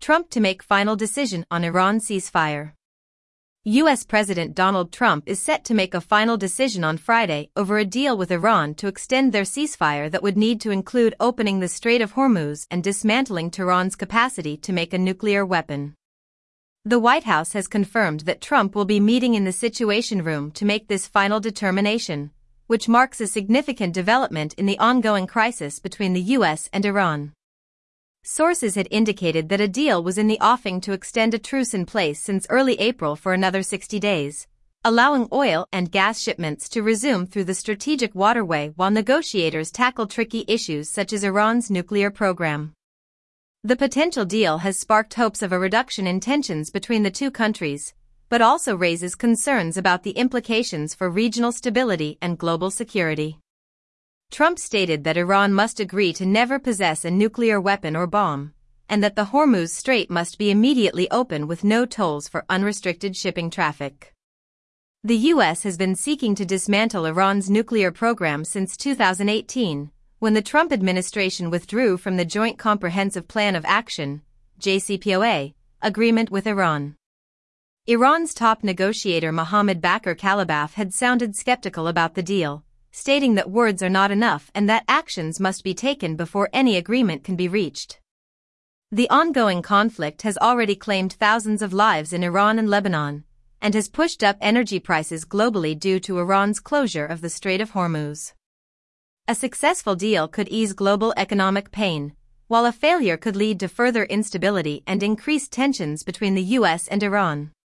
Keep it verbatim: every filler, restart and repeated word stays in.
Trump to make final decision on Iran ceasefire. U S President Donald Trump is set to make a final decision on Friday over a deal with Iran to extend their ceasefire that would need to include opening the Strait of Hormuz and dismantling Tehran's capacity to make a nuclear weapon. The White House has confirmed that Trump will be meeting in the Situation Room to make this final determination, which marks a significant development in the ongoing crisis between the U S and Iran. Sources had indicated that a deal was in the offing to extend a truce in place since early April for another sixty days, allowing oil and gas shipments to resume through the strategic waterway while negotiators tackle tricky issues such as Iran's nuclear program. The potential deal has sparked hopes of a reduction in tensions between the two countries, but also raises concerns about the implications for regional stability and global security. Trump stated that Iran must agree to never possess a nuclear weapon or bomb, and that the Hormuz Strait must be immediately open with no tolls for unrestricted shipping traffic. The U S has been seeking to dismantle Iran's nuclear program since two thousand eighteen, when the Trump administration withdrew from the Joint Comprehensive Plan of Action, J C P O A, agreement with Iran. Iran's top negotiator Mohammad Bakr Kalibaf had sounded skeptical about the deal, stating that words are not enough and that actions must be taken before any agreement can be reached. The ongoing conflict has already claimed thousands of lives in Iran and Lebanon, and has pushed up energy prices globally due to Iran's closure of the Strait of Hormuz. A successful deal could ease global economic pain, while a failure could lead to further instability and increased tensions between the U S and Iran.